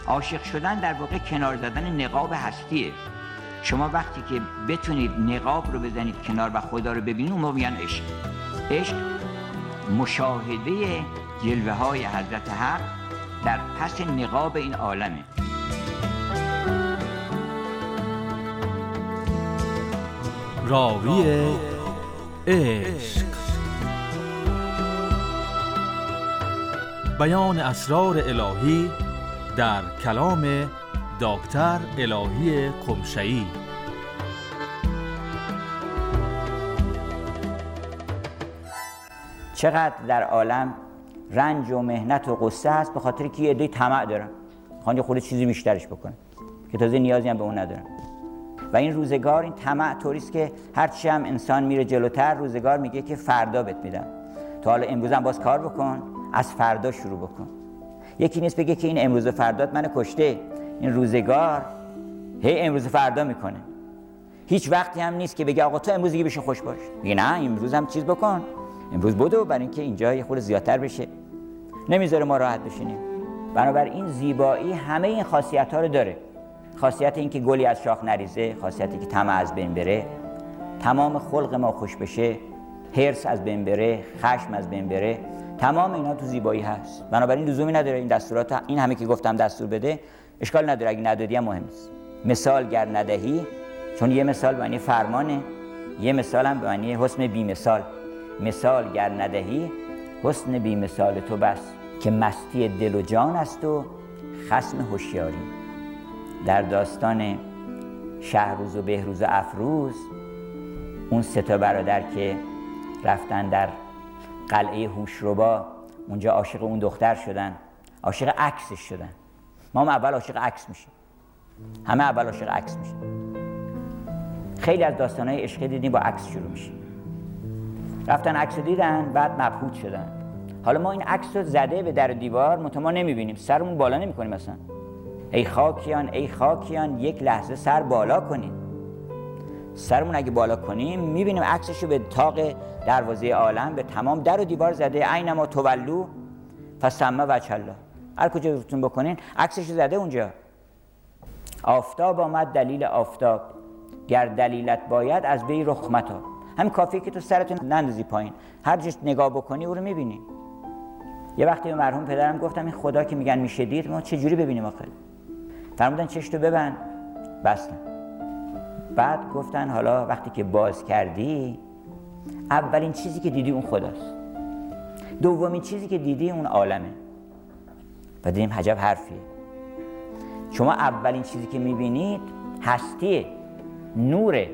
عاشق شدن در واقع کنار زدن نقاب هستیه. شما وقتی که بتونید نقاب رو بزنید کنار و خدا رو ببینید، اون موقع میگن عشق. عشق مشاهده جلوه های حضرت حق در پس نقاب این عالمه. راوی عشق، بیان اسرار الهی در کلام دکتر الهی قمشه‌ای. چقدر در عالم رنج و مهنت و غصه هست به خاطر که یه عده طمع دارن، میخوان یه خورده چیزی بیشترش بکنن که تازه نیازی هم به اون ندارن. و این روزگار، این طمع طوریست که هرچی هم انسان میره جلوتر، روزگار میگه که فردا بهت میدم، تو حالا امروز هم باز کار بکن، از فردا شروع بکن. یکی نیست بگه که این امروز و فردات منو کشته. این روزگار هی امروز و فردا میکنه. هیچ وقتی هم نیست که بگه آقا تو امروز دیگه بشه خوش باش. میگه نه، امروز هم چیز بکن، امروز بدو، برای اینکه اینجا یه خورده زیادتر بشه. نمیذاره ما راحت بشینیم. بنابراین زیبایی همه این خاصیت‌ها رو داره. خاصیت این که گلی از شاخ نریزه، خاصیتی که طمع از بین بره، تمام خلق ما خوش بشه، حرص از بین بره، خشم از بین بره، تمام اینا تو زیبایی هست. بنابراین لزومی نداره این دستورات، این همه که گفتم دستور بده، اشکال نداره، اگه ندادی هم مهم نیست. مثال گر ندهی، چون یه مثال به معنی فرمانه، یه مثال هم به معنی حسن بی مثال. مثال گر ندهی، حسن بی مثال تو بس، که مستی دل و جان است و خصم هوشیاری. در داستان شهروز و بهروز و افروز، اون سه تا برادر که رفتن در قلعه هوشربا، اونجا عاشق اون دختر شدن، عاشق عکسش شدن. ما هم اول عاشق عکس میشیم، همه اول عاشق عکس میشیم. خیلی از داستانهای عشقی دیدیم با عکس شروع میشه. رفتن عکس رو دیدن، بعد مبهوت شدن. حالا ما این عکس رو زده به در دیوار، منتها ما نمیبینیم، سرمون بالا نمیکنیم. مثلا ای خاکیان ای خاکیان، یک لحظه سر بالا کنید. سرمون اگه بالا کنیم میبینیم عکسش رو به طاق دروازه عالم، به تمام در و دیوار زده. اینما تولو فثم وجه الله، هر کجا روتون بکنین عکسش رو زده اونجا. آفتاب آمد دلیل آفتاب، گر دلیلت باید از بی رخ متاب. همین کافیه که تو سرتون نندازی پایین، هر جا نگاه بکنی او رو میبینی. یه وقتی به مرحوم پدرم گفتم این خدا که میگن میشه دید، ما چه جوری ببینیم آخه؟ فرمودن چشتو ببند. بستم. بعد گفتن حالا وقتی که باز کردی، اولین چیزی که دیدی اون خداست، دومین چیزی که دیدی اون عالمه. و دیدیم عجب حرفیه. شما اولین چیزی که میبینید هستیه، نوره.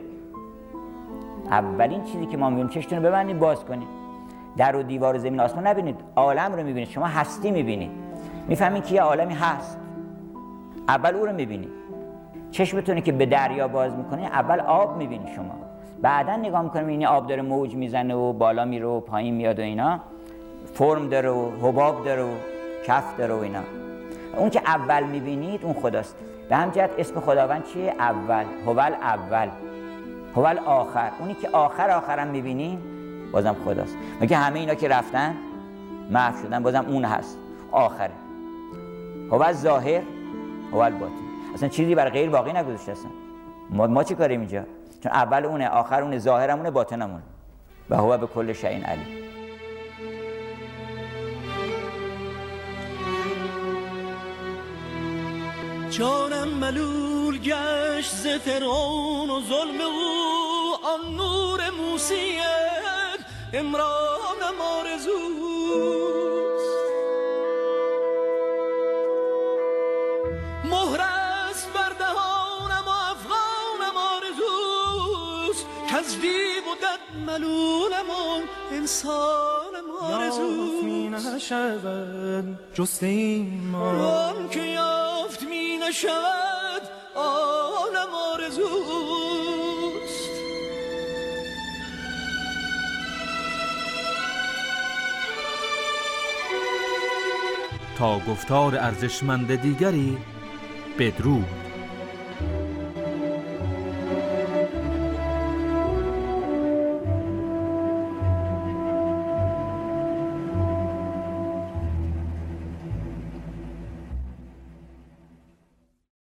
اولین چیزی که ما میبینیم، چشتون رو ببندید باز کنید، در و دیوار و زمین آسمان نبینید، عالم رو میبینید. شما هستی میبینید، میفهمید که یه عالمی هست، اول او رو میبینید. چشمتونه که به دریا باز میکنید، اول آب میبینید شما، بعدا نگاه میکنید میبینید آب داره موج میزنه و بالا میره و پایین میاد و اینا، فرم داره و حباب داره و کف داره و اینا. اون که اول میبینید اون خداست. به همین جهت اسم خداوند چیه؟ اول. هوال اول، هوال آخر. اونی که آخرم میبینین بازم خداست. میگه همه اینا که رفتن محو شدن، بازم اون هست، آخره. هوال ظاهر، هوال باطن. اصلا چیزی برای غیر باقی نگذاشته اصلا. ما چی کاریم اینجا؟ چون اول اونه، آخر اونه، ظاهرمونه، باطنمونه. و هو به کل شیء علیم. جانم ملول گشت ز فرعون و ظلم او، آن نور موسیت امرانم آرزوست. مهرست بر دهانم و افغانم آرزوست، کز دیو و دد ملولم و انسانم آرزوست. می نشود جست ایمان، آن که یافت می نشود آنم آرزوست. تا گفتار ارزشمند دیگری بدرود.